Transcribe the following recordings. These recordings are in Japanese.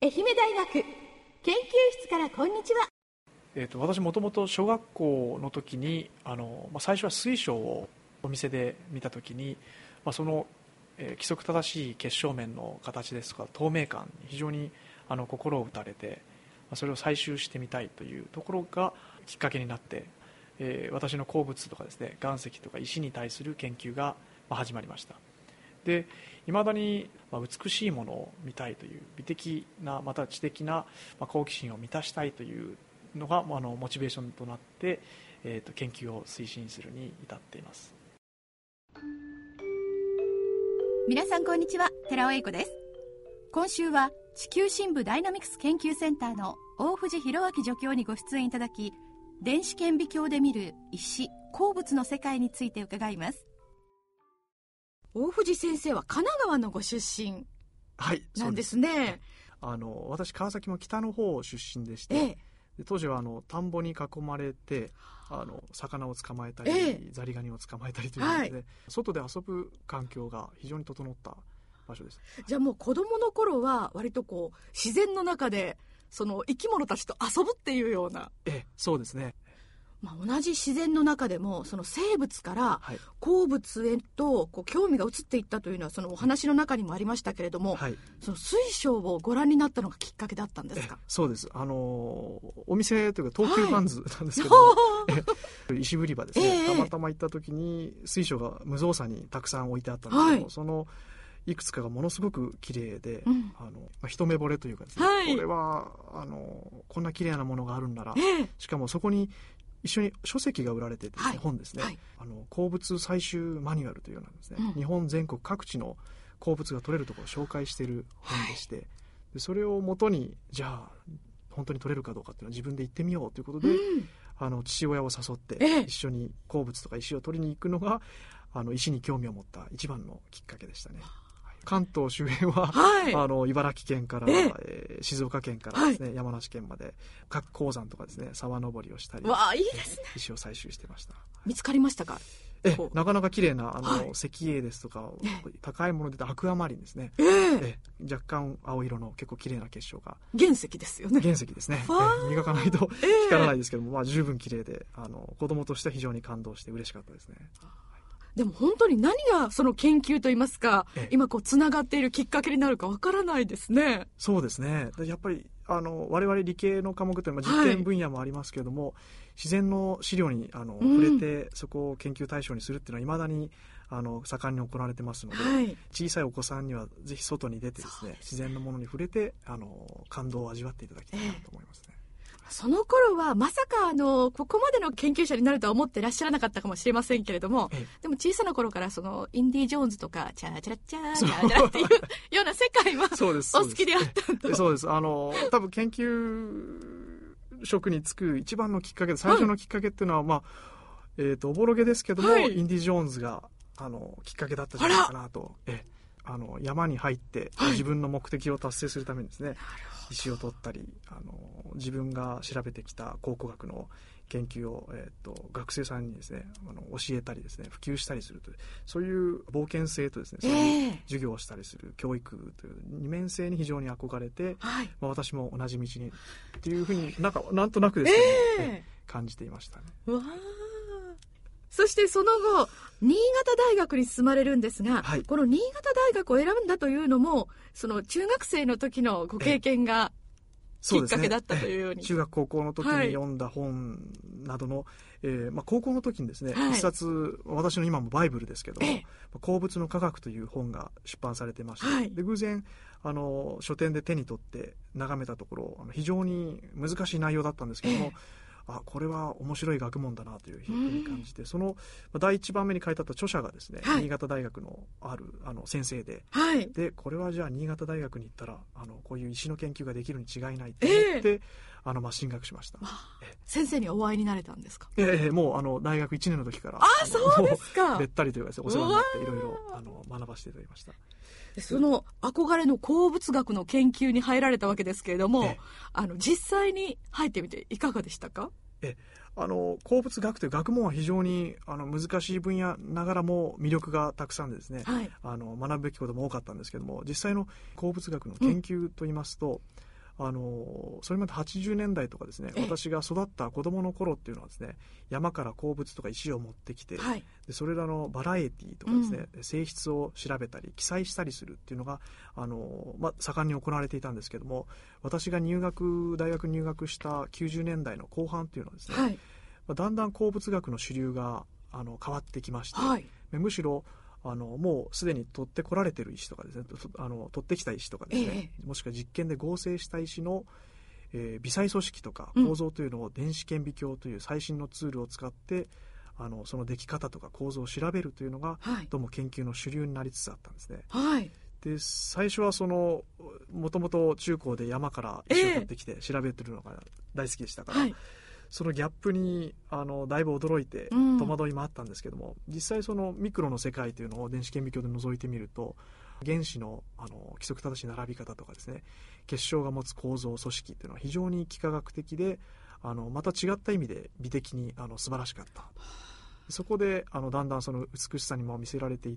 愛媛大学研究室からこんにちは。 私もともと小学校の時に最初は水晶をお店で見た時に、その、規則正しい結晶面の形ですとか透明感に非常に心を打たれて、それを採集してみたいというところがきっかけになって、私の鉱物とかですね、岩石とか石に対する研究が始まりました。で、いまだに美しいものを見たいという美的なまた知的な好奇心を満たしたいというのがモチベーションとなって、研究を推進するに至っています。 皆さんこんにちは、寺尾英子です。今週は地球深部ダイナミクス研究センターの大藤弘明助教にご出演いただき、電子顕微鏡で見る石・鉱物の世界について伺います。大藤先生は神奈川のご出身なんですね。 私川崎も北の方出身でして、で当時は田んぼに囲まれて魚を捕まえたり、ザリガニを捕まえたりということで、外で遊ぶ環境が非常に整った場所です。 じゃあもう子供の頃は割と自然の中でその生き物たちと遊ぶっていうような。 そうですね。 同じ自然の中でもその生物から鉱物へと興味が移っていったというのはそのお話の中にもありましたけれども、その水晶をご覧になったのがきっかけだったんですか？ そうです。お店というか東急バンズなんですけども、石売り場ですね、たまたま行った時に水晶が無造作にたくさん置いてあったんですけども、そのいくつかがものすごく綺麗で、一目惚れというかですね、これはこんな綺麗なものがあるんなら、しかもそこに一緒に書籍が売られててですね、本ですね、鉱物採集マニュアルというようなんですね、日本全国各地の鉱物が取れるところを紹介している本でして、でそれをもとにじゃあ本当に取れるかどうかっていうのは自分で行ってみようということで、父親を誘って一緒に鉱物とか石を取りに行くのが石に興味を持った一番のきっかけでしたね。関東周辺は、茨城県から、静岡県からですね、山梨県まで各鉱山とかですね、沢登りをしたり、 いいですね、 石を採集してました。 見つかりましたか？ なかなか綺麗な石英ですとか、高いものでアクアマリンですね、若干青色の結構綺麗な結晶が原石ですよね。 原石ですね。磨かないと光らないですけども、十分綺麗で子供としては非常に感動して嬉しかったですね。 でも本当に何がその研究といいますか、今つながっているきっかけになるかわからないですね。 そうですね。やっぱり我々理系の科目というのは実験分野もありますけれども、自然の資料に触れてそこを研究対象にするっていうのはいまだに盛んに行われてますので、小さいお子さんにはぜひ外に出てですね、自然のものに触れて感動を味わっていただきたいなと思いますね。 その頃はまさかここまでの研究者になるとは思ってらっしゃらなかったかもしれませんけれども、でも小さな頃からそのインディ・ジョーンズとかチャーチャラチャーチャーチャラっていうような世界はお好きであったと。 そうです。多分研究職に就く一番のきっかけで、最初のきっかけっていうのは、おぼろげですけども、インディ・ジョーンズがきっかけだったんじゃないかなと。山に入って自分の目的を達成するためにですね、石を取ったり自分が調べてきた考古学の研究を、学生さんにですね教えたりですね、普及したりするという、そういう冒険性とですね、そういう授業をしたりする教育という二面性に非常に憧れて、私も同じ道にっていうふうになんとなくですね、感じていましたね。 そしてその後新潟大学に進まれるんですが、この新潟大学を選んだというのもその中学生の時のご経験がきっかけだったというように。 中学高校の時に読んだ本などの、高校の時にですね、一冊私の今もバイブルですけども、鉱物の科学という本が出版されてまして、で偶然書店で手に取って眺めたところ非常に難しい内容だったんですけども、これは面白い学問だなというふうに感じて、その第一番目に書いてあった著者がですね、新潟大学のある先生で、でこれはじゃあ新潟大学に行ったらこういう石の研究ができるに違いないと思って、進学しました。 先生にお会いになれたんですか？ もう大学1年の時からそうですか。 べったりというかお世話になっていろいろ学ばせていただきました。 その憧れの鉱物学の研究に入られたわけですけれども、実際に入ってみていかがでしたか？ 鉱物学という学問は非常に難しい分野ながらも魅力がたくさんでですね、学ぶべきことも多かったんですけども、実際の鉱物学の研究といいますと、 それまで80年代とかですね、私が育った子供の頃っていうのはですね、山から鉱物とか石を持ってきて、はい、でそれらのバラエティとかですね、性質を調べたり記載したりするっていうのが盛んに行われていたんですけども、私が大学入学した90年代の後半っていうのはですね、はい、だんだん鉱物学の主流が変わってきまして、はい、むしろもうすでに取ってこられている石とかですね、取ってきた石とかですね、もしくは実験で合成した石の、微細組織とか構造というのを電子顕微鏡という最新のツールを使ってその出来方とか構造を調べるというのが、はい、どうも研究の主流になりつつあったんですね。はい、で最初はもともと中高で山から石を取ってきて調べてるのが大好きでしたから、そのギャップにだいぶ驚いて戸惑いもあったんですけども、実際そのミクロの世界というのを電子顕微鏡で覗いてみると、原子の規則正しい並び方とかですね、結晶が持つ構造組織というのは非常に幾何学的でまた違った意味で美的に素晴らしかった。そこでだんだんその美しさにも見せられていって、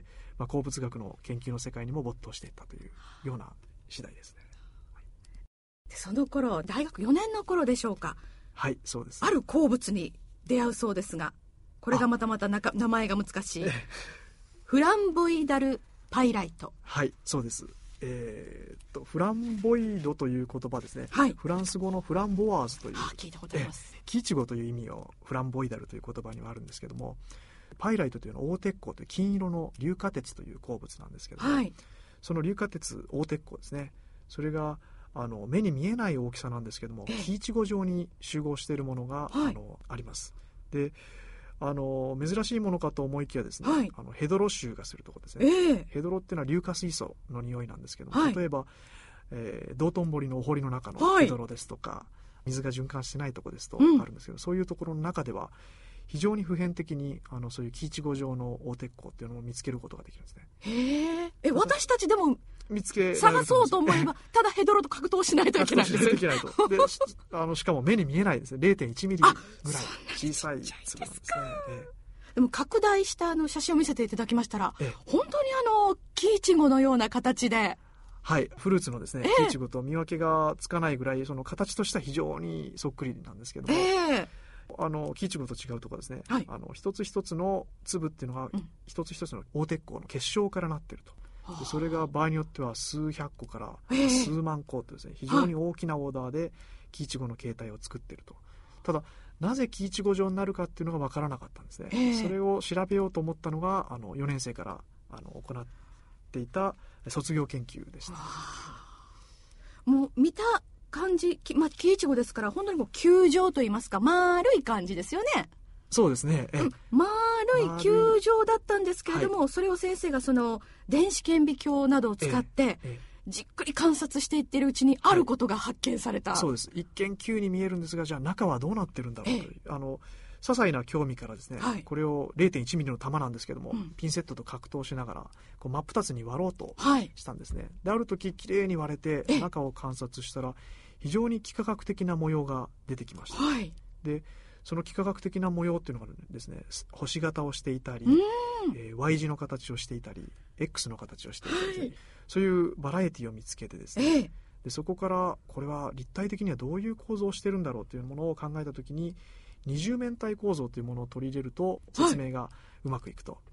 鉱物学の研究の世界にも没頭していったというような次第ですね。 その頃大学4年の頃でしょうか。 はい、そうです。 ある鉱物に出会うそうですが、これがまた名前が難しいフランボイダルパイライト。 はい、そうです。フランボイドという言葉ですね、はい、フランス語のフランボワーズという、 聞いたことあります。 木いちごという意味をフランボイダルという言葉にはあるんですけども、パイライトというのは黄鉄鉱という金色の硫化鉄という鉱物なんですけども、はい、その硫化鉄黄鉄鉱ですね、それが目に見えない大きさなんですけども、木いちご状に集合しているものが、はい、あります。で珍しいものかと思いきやですね、はい、ヘドロ臭がするところですね、ヘドロっていうのは硫化水素の匂いなんですけども、はい、例えば、道頓堀のお堀の中のヘドロですとか、はい、水が循環してないところですとあるんですけど、そういうところの中では非常に普遍的にそういう木いちご状の黄鉄鉱っていうのを見つけることができるんですね。 へー、私たちでも見つけ探そうと思えばただヘドロと格闘しないといけないんですよ。 でしかも目に見えないですね。 0.1 ミリぐらい小さい粒なんですね。 でも拡大した写真を見せていただきましたら、本当に木いちごのような形で、 はい、フルーツのですね、木いちごと見分けがつかないぐらい、その形としては非常にそっくりなんですけども、木いちごと違うところですね、はい、一つ一つの粒っていうのが、一つ一つの黄鉄鉱の結晶からなっていると。でそれが場合によっては数百個から数万個とですね、非常に大きなオーダーで木いちごの形態を作っていると。ただなぜ木いちご状になるかっていうのが分からなかったんですね。それを調べようと思ったのが4年生から行っていた卒業研究でした。 もう見た感じ、木いちごですから本当にもう球状といいますか丸い感じですよね。 そうですね、 丸い球状だったんですけれども、はい、それを先生がその電子顕微鏡などを使ってじっくり観察していっているうちにあることが発見された、 そうです。一見球に見えるんですが、じゃあ中はどうなってるんだろうという、些細な興味からですね、はい、これを 0.1 ミリの玉なんですけども、ピンセットと格闘しながら真っ二つに割ろうとしたんですね、はい、である時きれいに割れて中を観察したら非常に幾何学的な模様が出てきました、はい、でその幾何学的な模様っていうのがですね、星型をしていたり、Y 字の形をしていたり X の形をしていたりですね、はい、そういうバラエティを見つけてですね、でそこからこれは立体的にはどういう構造をしてるんだろうというものを考えたときに、二重面体構造というものを取り入れると説明がうまくいくと、はい、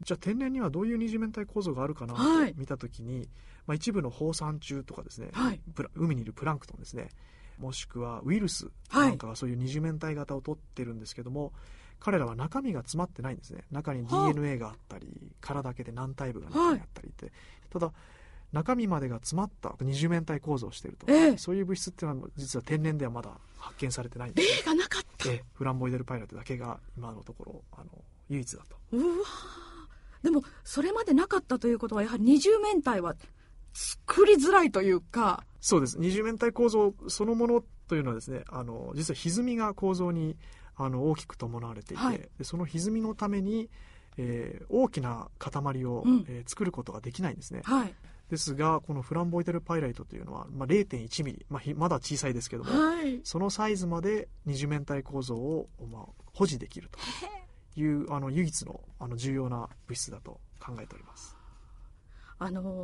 じゃあ天然にはどういう二重面体構造があるかなと見たときに、一部の放散虫とかですね、はい、海にいるプランクトンですね、もしくはウイルスなんかがそういう二重面体型を取ってるんですけども、彼らは中身が詰まってないんですね。中に DNA があったり殻だけで軟体部が中にあったりって、ただ中身までが詰まった二重面体構造をしていると、そういう物質っていうのは実は天然ではまだ発見されてないんです、 例がなかった、 フランボイデルパイライトだけが今のところ唯一だと。 うわ、でもそれまでなかったということはやはり二重面体は作りづらいというか。 そうです。二重面体構造そのものというのはですね、実は歪みが構造に大きく伴われていて、はい、でその歪みのために、大きな塊を、作ることができないんですね、はい、ですがこのフランボイデルパイライトというのは、0.1 ミリ、まだ小さいですけども、はい、そのサイズまで二重面体構造を、保持できるという唯一の重要な物質だと考えております。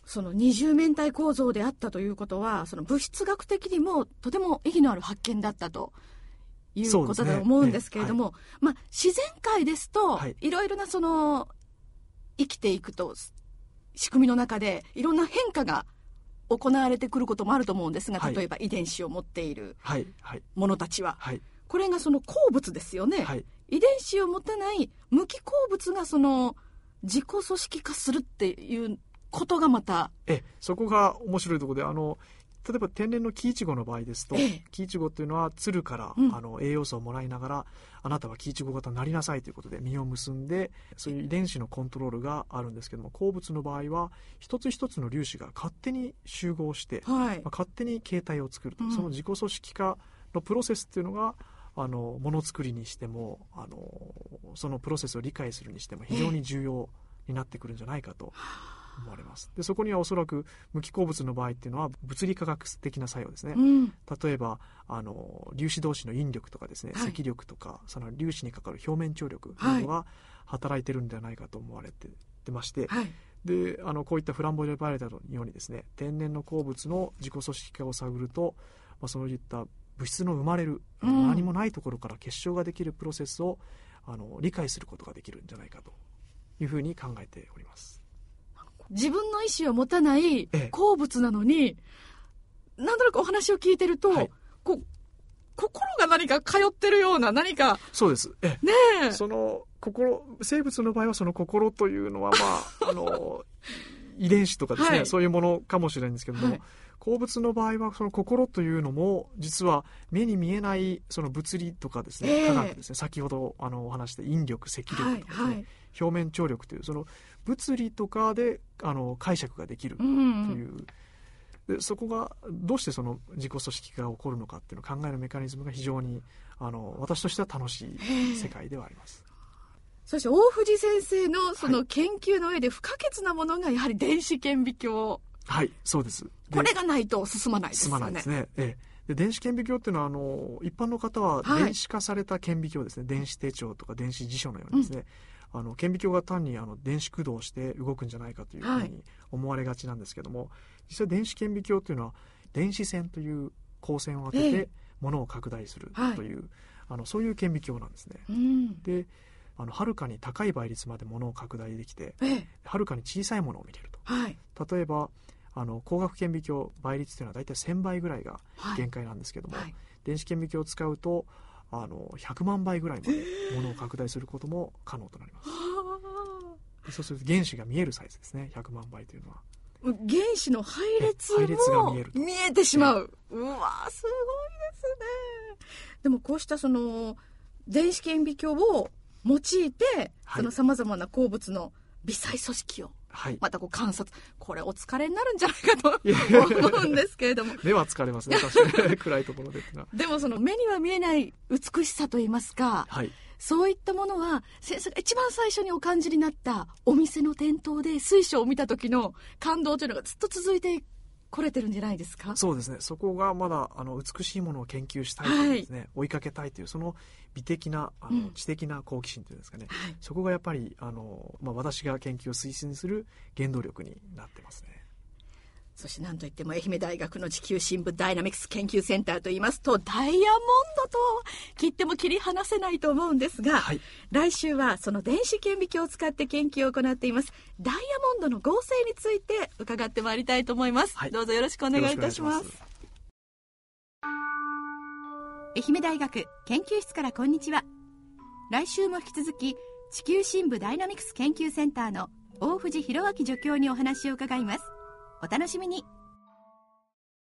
その二重面体構造であったということは、その物質学的にもとても意義のある発見だったということだと思うんですけれども、自然界ですと、いろいろなその生きていくと仕組みの中でいろんな変化が行われてくることもあると思うんですが、例えば遺伝子を持っているものたちは、これがその鉱物ですよね、遺伝子を持たない無機鉱物がその自己組織化するっていうことがまたそこが面白いところで、例えば天然の木イチゴの場合ですと、木イチゴというのはつるから、栄養素をもらいながら、あなたは木イチゴ型になりなさいということで実を結んで、そういう遺伝子のコントロールがあるんですけども、鉱物の場合は一つ一つの粒子が勝手に集合して、勝手に形態を作ると、その自己組織化のプロセスっていうのがものづくりにしてもそのプロセスを理解するにしても非常に重要になってくるんじゃないかと思われます。でそこにはおそらく無機鉱物の場合っていうのは物理化学的な作用ですね、例えば粒子同士の引力とかですね、積力とかその粒子にかかる表面張力などが働いてるんではないかと思われてまして、でこういったフランボイレバレタのようにですね、天然の鉱物の自己組織化を探ると、そういった物質の生まれる、何もないところから結晶ができるプロセスを理解することができるんじゃないかというふうに考えております。 自分の意思を持たない鉱物なのに、なんとなくお話を聞いてると、心が何か通ってるような、何かそうです。その生物の場合はその心というのは遺伝子とかですね、そういうものかもしれないんですけども、鉱物の場合はその心というのも実は目に見えないその物理とかですね、科学ですね、先ほどお話した引力、積力とかですね、表面張力というその物理とかで解釈ができるという、でそこがどうしてその自己組織が起こるのかっていうのを考えるメカニズムが非常に私としては楽しい世界ではあります。 そして大藤先生のその研究の上で不可欠なものがやはり電子顕微鏡。 そうです。 これがないと進まないですよね。 進まないですね。で電子顕微鏡っていうのは一般の方は電子化された顕微鏡ですね、電子手帳とか電子辞書のようにですね、顕微鏡が単に電子駆動して動くんじゃないかというふうに思われがちなんですけども、実際電子顕微鏡というのは電子線という光線を当てて物を拡大するという、そういう顕微鏡なんですね。ではるかに高い倍率まで物を拡大できて、はるかに小さいものを見れると、例えば光学顕微鏡倍率というのは大体1000倍ぐらいが限界なんですけども、電子顕微鏡を使うと100万倍ぐらいまで物を拡大することも可能となります。そうすると原子が見えるサイズですね、100万倍というのは。 原子の配列も見えてしまう。うわすごいですね。でもこうしたその電子顕微鏡を用いて、そのさまざまな鉱物の微細組織をまた観察、これお疲れになるんじゃないかと思うんですけれども目は疲れますね、確かに暗いところでってのは。 でもその目には見えない美しさといいますか、そういったものは先生が一番最初にお感じになったお店の店頭で水晶を見た時の感動というのがずっと続いてこれてるんじゃないですか。 そうですね、そこがまだ美しいものを研究したいというですね、追いかけたいというその美的な知的な好奇心というんですかね、そこがやっぱり私が研究を推進する原動力になってますね。 そして何といっても愛媛大学の地球深部ダイナミクス研究センターといいますと、ダイヤモンドと切っても切り離せないと思うんですが、来週はその電子顕微鏡を使って研究を行っていますダイヤモンドの合成について伺ってまいりたいと思います。どうぞよろしくお願いいたします。 愛媛大学研究室からこんにちは。来週も引き続き地球深部ダイナミクス研究センターの大藤弘明助教にお話を伺います。お楽しみに。